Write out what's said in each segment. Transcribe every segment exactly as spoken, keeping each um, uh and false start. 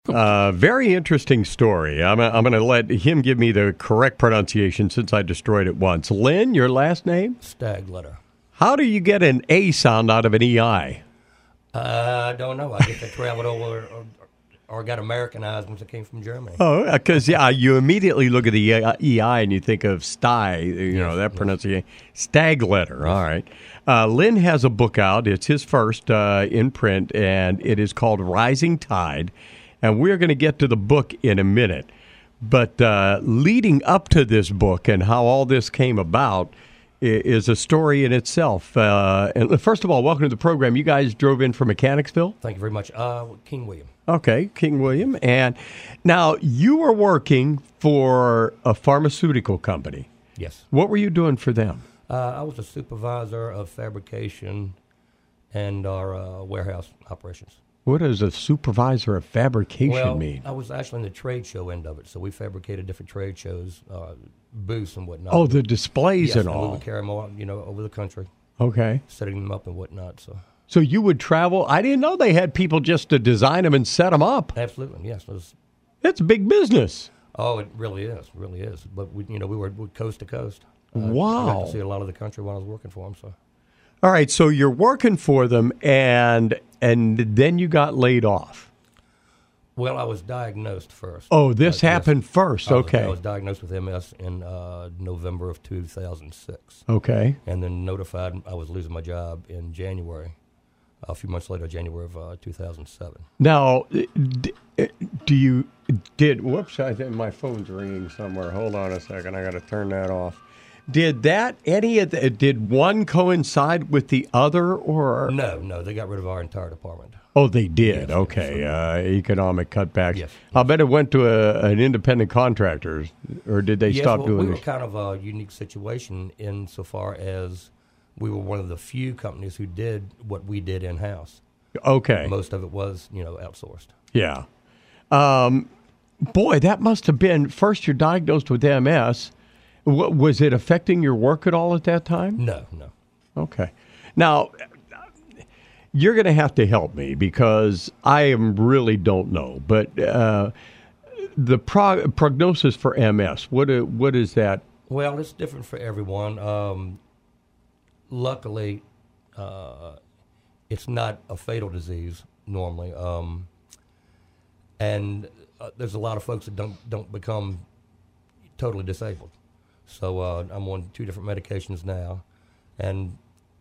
Uh, very interesting story. I'm, I'm going to let him give me the correct pronunciation since I destroyed it once. Lynn, your last name? Stagletter. How do you get an A sound out of an E I? Uh, I don't know. I guess I traveled over or, or got Americanized once I came from Germany. Oh, because yeah, you immediately look at the E I and you think of sty, you know, Yes, that yes. pronunciation. Stagletter, all right. Uh, Lynn has a book out. It's his first uh, in print, and it is called Rising Tide. And we're going to get to the book in a minute. But uh, leading up to this book and how all this came about i- is a story in itself. Uh, and first of all, welcome to the program. You guys drove in from Mechanicsville? Thank you very much. Uh, King William. Okay, King William. And now you were working for a pharmaceutical company. Yes. What were you doing for them? Uh, I was a supervisor of fabrication and our uh, warehouse operations. What does a supervisor of fabrication well, mean? I was actually in the trade show end of it, so we fabricated different trade shows, uh, booths and whatnot. Oh, the displays yes, and we all. would carry them all, you know, over the country, Okay. setting them up and whatnot. So So you would travel. I didn't know they had people just to design them and set them up. absolutely, yes. It was, That's big business. oh, it really is, really is. But we, you know, we were coast to coast. Uh, I got Wow. to see a lot of the country when I was working for them. So All right, so you're working for them, and and then you got laid off. well, I was diagnosed first. Oh, this Uh, yes. happened first. I was, Okay. I was diagnosed with M S in uh, November of two thousand six, Okay. and then notified I was losing my job in January. A few months later, January of uh, two thousand seven. Now, d- do you did? Whoops! I think my phone's ringing somewhere. Hold on a second. I got to turn that off. Did that any of the, did one coincide with the other, or No, no, they got rid of our entire department. oh, they did? Yes, Okay, uh, economic cutbacks. Yes, I bet it went to a, an independent contractor, or did they yes, stop well, doing we were this? kind of a unique situation insofar as we were one of the few companies who did what we did in house. Okay, Most of it was, you know, outsourced. yeah. Um, boy, that must have been first. You're diagnosed with M S. W- was it affecting your work at all at that time? No, no. Okay. Now, you're going to have to help me because I am really don't know. But uh, the prog- prognosis for M S, what i- what is that? Well, it's different for everyone. Um, luckily, uh, it's not a fatal disease normally, um, and uh, there's a lot of folks that don't don't become totally disabled. So uh, I'm on two different medications now, and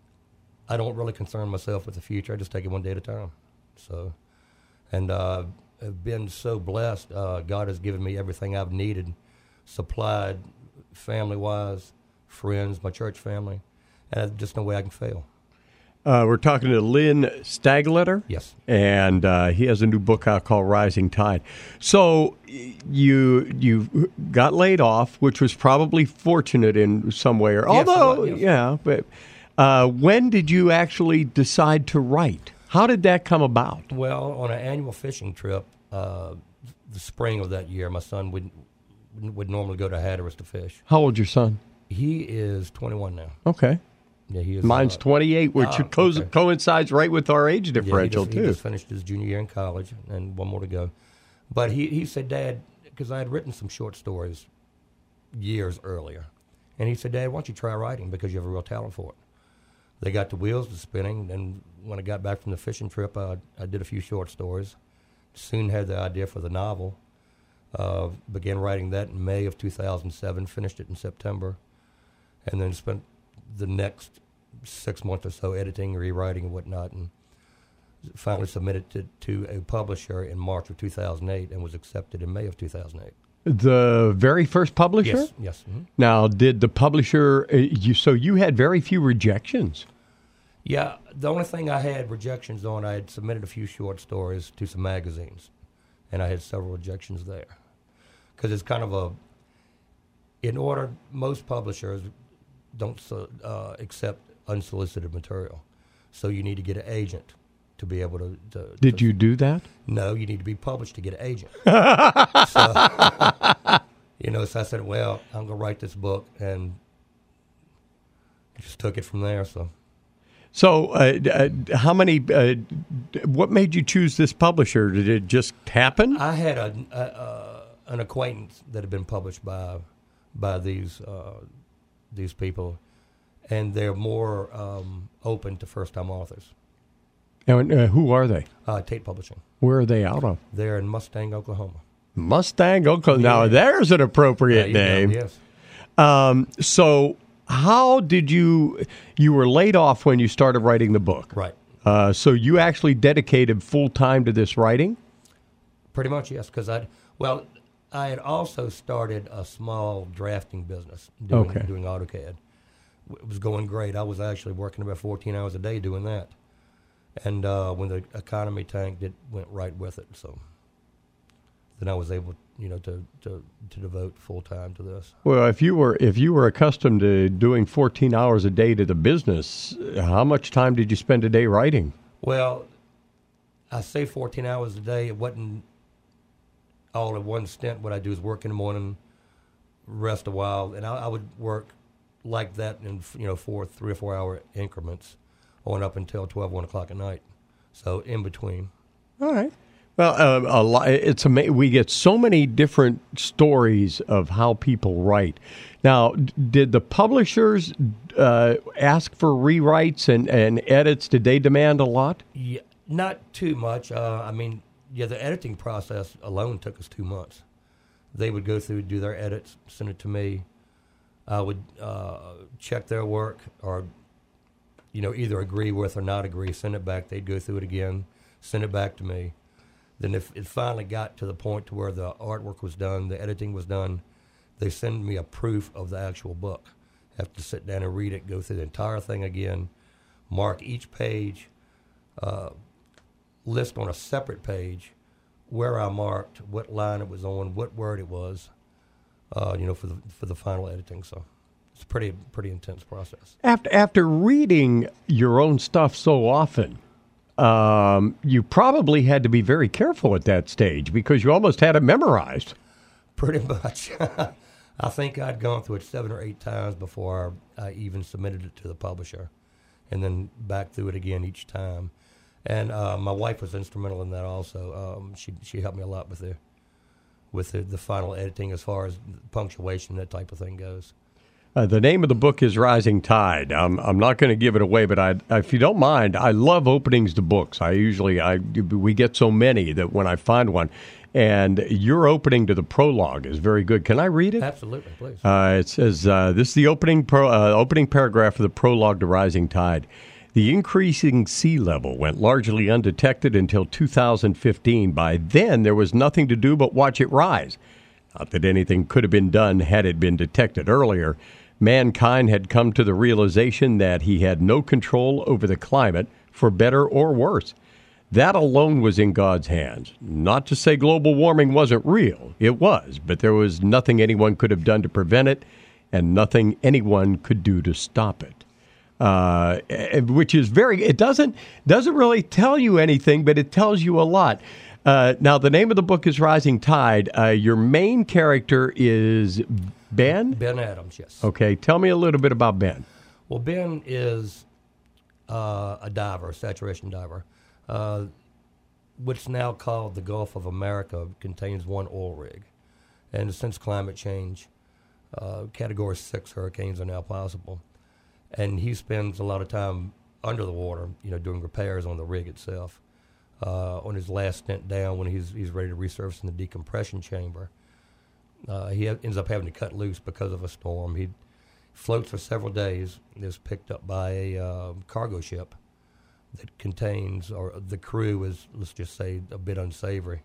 I don't really concern myself with the future. I just take it one day at a time. So, and uh, I've been so blessed. Uh, God has given me everything I've needed, supplied, family-wise, friends, my church family, and there's just no way I can fail. Uh, we're talking to Lynn Stagletter. Yes. And uh, he has a new book out called Rising Tide. So y- you you got laid off, which was probably fortunate in some way. Or Yes, although, somewhat, yes. yeah. But uh, when did you actually decide to write? How did that come about? Well, on an annual fishing trip, uh, the spring of that year, my son would would normally go to Hatteras to fish. How old's your son? He is twenty-one now. Okay. Yeah, he is. Mine's uh, twenty-eight, which ah, co- okay. coincides right with our age Yeah, he differential, just, he too. just finished his junior year in college, and one more to go. But he, he said, Dad, because I had written some short stories years earlier, and he said, Dad, why don't you try writing because you have a real talent for it. They got the wheels to spinning, and when I got back from the fishing trip, I, I did a few short stories. Soon had the idea for the novel. Uh, began writing that in May of two thousand seven, finished it in September, and then spent the next six months or so editing, rewriting, and whatnot, and finally submitted it to, to a publisher in March of two thousand eight and was accepted in May of two thousand eight. The very first publisher? Yes, yes. mhm. Now, did the publisher, uh, you, so you had very few rejections? Yeah, the only thing I had rejections on, I had submitted a few short stories to some magazines, and I had several rejections there. Because it's kind of a, in order, most publishers don't so- uh, accept unsolicited material. So you need to get an agent to be able to. to Did to, you do that? No, you need to be published to get an agent. so, you know, so I said, well, I'm going to write this book, and just took it from there. So So, uh, uh, how many? Uh, what made you choose this publisher? Did it just happen? I had a, a, a an acquaintance that had been published by by these uh, these people, and they're more um, open to first time authors. And uh, who are they? Uh, Tate Publishing. Where are they out of? They're in Mustang, Oklahoma. Mustang, Oklahoma. Now, Yeah. there's an appropriate There you name. go, yes. Um, so, how did you? You were laid off when you started writing the book, Right. Uh, so you actually dedicated full time to this writing. Pretty much, yes. Because I, well, I had also started a small drafting business doing, Okay. doing AutoCAD. It was going great. I was actually working about fourteen hours a day doing that. And uh, when the economy tanked, it went right with it. So then I was able, you know, to, to, to devote full time to this. Well, if you were if you were accustomed to doing fourteen hours a day to the business, how much time did you spend a day writing? Well, I say fourteen hours a day. It wasn't all in one stint. What I do is work in the morning, rest a while, and I, I would work like that in, you know, four, three or four hour increments on up until twelve, one o'clock at night. So in between. All right. Well, uh, a lot, it's ama- we get so many different stories of how people write. Now, d- did the publishers uh, ask for rewrites and, and edits? Did they demand a lot? Yeah, not too much. Uh, I mean, yeah, the editing process alone took us two months. They would go through, do their edits, send it to me. I would uh, check their work, or, you know, either agree with or not agree, send it back. They'd go through it again, send it back to me. Then if it finally got to the point to where the artwork was done, the editing was done, they send me a proof of the actual book. I have to sit down and read it, go through the entire thing again, mark each page, uh, list on a separate page where I marked, what line it was on, what word it was, uh, you know, for the for the final editing. So it's a pretty pretty intense process. After after reading your own stuff so often, um, you probably had to be very careful at that stage because you almost had it memorized. Pretty much. I think I'd gone through it seven or eight times before I even submitted it to the publisher, and then back through it again each time. And uh, my wife was instrumental in that also. Um, she she helped me a lot with the with the, the final editing as far as punctuation, that type of thing goes. Uh, the name of the book is Rising Tide. I'm, I'm not going to give it away, but I, if you don't mind, I love openings to books. I usually, I we get so many that when I find one, and your opening to the prologue is very good. Can I read it? Absolutely, please. Uh, it says, uh, this is the opening, pro, uh, opening paragraph of the prologue to Rising Tide. The increasing sea level went largely undetected until two thousand fifteen. By then, there was nothing to do but watch it rise. Not that anything could have been done had it been detected earlier. Mankind had come to the realization that he had no control over the climate, for better or worse. That alone was in God's hands. Not to say global warming wasn't real. It was, but there was nothing anyone could have done to prevent it, and nothing anyone could do to stop it. Uh, which is very, it doesn't doesn't really tell you anything, but it tells you a lot. Uh, now, the name of the book is Rising Tide. Uh, your main character is Ben? Ben Adams, yes. Okay, tell me a little bit about Ben. Well, Ben is uh, a diver, a saturation diver. Uh, what's now called the Gulf of America contains one oil rig. And since climate change, uh, Category six hurricanes are now possible. And he spends a lot of time under the water, you know, doing repairs on the rig itself. Uh, on his last stint down, when he's he's ready to resurface in the decompression chamber, uh, he ha- ends up having to cut loose because of a storm. He floats for several days, is picked up by a uh, cargo ship that contains, or the crew is, let's just say, a bit unsavory.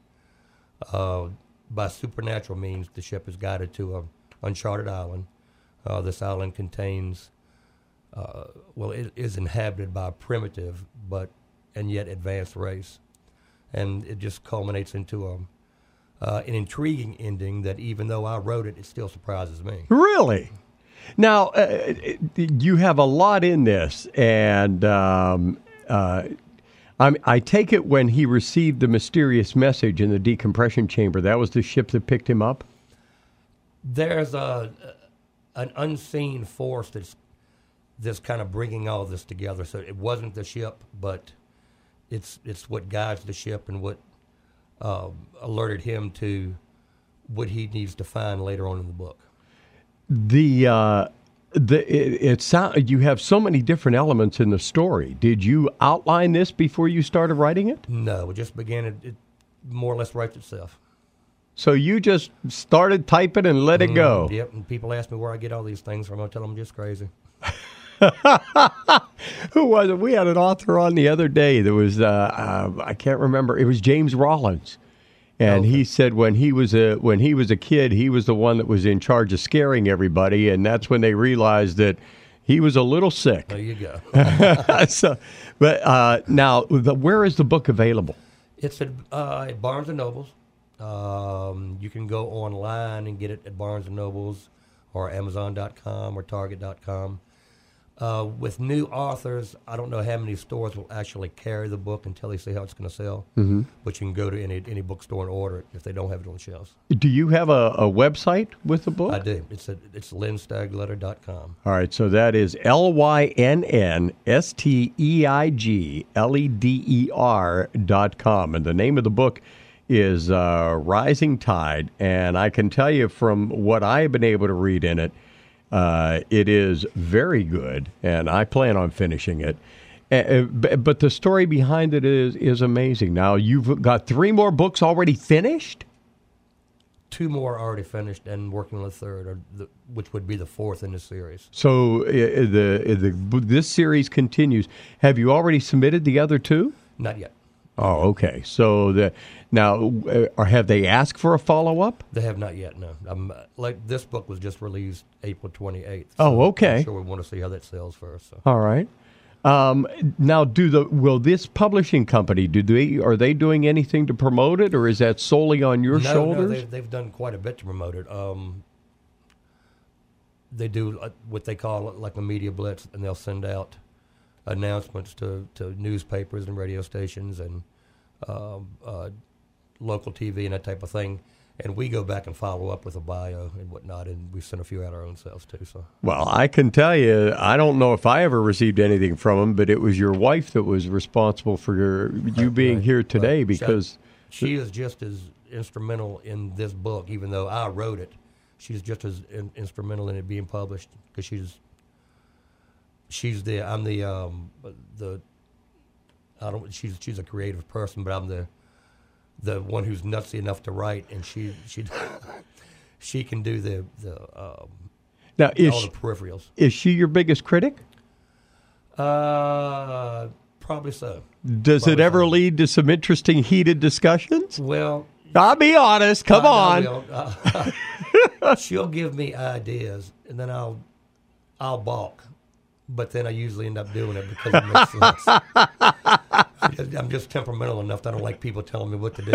Uh, by supernatural means, the ship is guided to an uncharted island. Uh, this island contains, uh, well, it is inhabited by a primitive but and yet advanced race. And it just culminates into a, uh, an intriguing ending that, even though I wrote it, it still surprises me. Really? Now, uh, you have a lot in this, and um, uh, I'm, I take it when he received the mysterious message in the decompression chamber, that was the ship that picked him up? There's a an unseen force that's this kind of bringing all this together. So it wasn't the ship, but it's it's what guides the ship and what uh, alerted him to what he needs to find later on in the book. The uh, the it, it sound, you have so many different elements in the story. Did you outline this before you started writing it? No, it just began. It, it more or less writes itself. So you just started typing and let it Mm, go. Yep. And people ask me where I get all these things from. I tell them I'm just crazy. Who was it? We had an author on the other day that was, uh, uh, I can't remember. It was James Rollins. And Okay. he said when he was a when he was a kid, he was the one that was in charge of scaring everybody, and that's when they realized that he was a little sick. There you go. so, but uh, now, the, where is the book available? It's at, uh, at Barnes and Nobles. Um, you can go online and get it at Barnes and Nobles or Amazon dot com or Target dot com. Uh, with new authors, I don't know how many stores will actually carry the book until they see how it's going to sell. Mm-hmm. But you can go to any any bookstore and order it if they don't have it on the shelves. Do you have a, a website with the book? I do. It's at, it's lynn stagletter dot com. All right, so that is L Y N N S T E I G L E D E R dot com. And the name of the book is uh, Rising Tide. And I can tell you from what I've been able to read in it, uh, it is very good, and I plan on finishing it. Uh, but the story behind it is, is amazing. Now, you've got three more books already finished? Two more already finished and working on the third, or the, which would be the fourth in the series. So uh, the, the this series continues. Have you already submitted the other two? Not yet. Oh, okay. So the now, uh, or have they asked for a follow up? They have not yet, no. I'm, uh, like, this book was just released April twenty-eighth. Oh, okay. I'm sure we want to see how that sells first. So. All right. Um, now, do the will this publishing company do they are they doing anything to promote it, or is that solely on your no, shoulders? No, they've, they've done quite a bit to promote it. Um, they do uh, what they call like a media blitz, and they'll send out announcements to, to newspapers and radio stations and um, uh, local T V and that type of thing. And we go back and follow up with a bio and whatnot, and we send a few out our own selves too. So. Well, I can tell you, I don't know if I ever received anything from them, but it was your wife that was responsible for your, you being Right. here today Right. because She, she is just as instrumental in this book, even though I wrote it. She's just as in, instrumental in it being published because she's she's the I'm the um the I don't she's she's a creative person, but I'm the the one who's nutsy enough to write, and she she she can do the the um, now is all she, the peripherals. is she your biggest critic? Uh, probably so. Does Probably it ever so. lead to some interesting heated discussions? Well, I'll be honest. Come I- on. I will. Uh, she'll give me ideas, and then I'll I'll balk. But then I usually end up doing it because it makes sense. I'm just temperamental enough that I don't like people telling me what to do.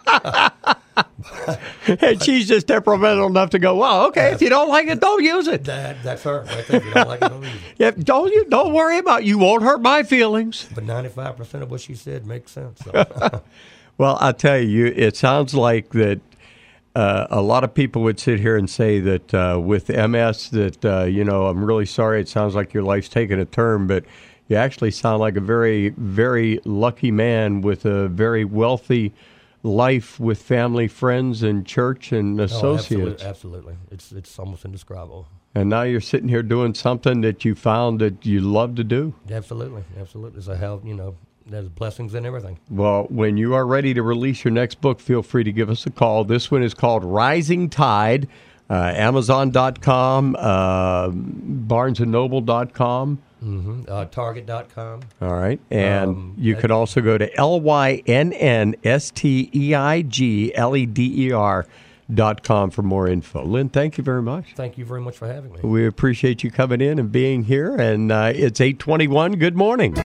But And she's just temperamental enough to go, well, okay, if you don't like it, don't use it. that that's her. Right there. If you don't like it, don't use it. Yeah, don't you don't worry about it. You won't hurt my feelings. But ninety-five percent of what she said makes sense. So. Well, I'll tell you, it sounds like that uh, a lot of people would sit here and say that uh, with M S that, uh, you know, I'm really sorry. It sounds like your life's taken a turn, but you actually sound like a very, very lucky man with a very wealthy life with family, friends, and church and Oh, associates. absolutely, absolutely. It's it's almost indescribable. And now you're sitting here doing something that you found that you love to do. Absolutely, absolutely. So how you know there's blessings in everything. Well, when you are ready to release your next book, feel free to give us a call. This one is called Rising Tide, uh, Amazon dot com, uh, Barnes and Noble dot com. Mm-hmm. Uh, Target dot com. All right. And Um, you that- could also go to L Y N N S T E I G L E D E R dot com for more info. Lynn, thank you very much. Thank you very much for having me. We appreciate you coming in and being here. And uh, it's eight twenty-one. Good morning.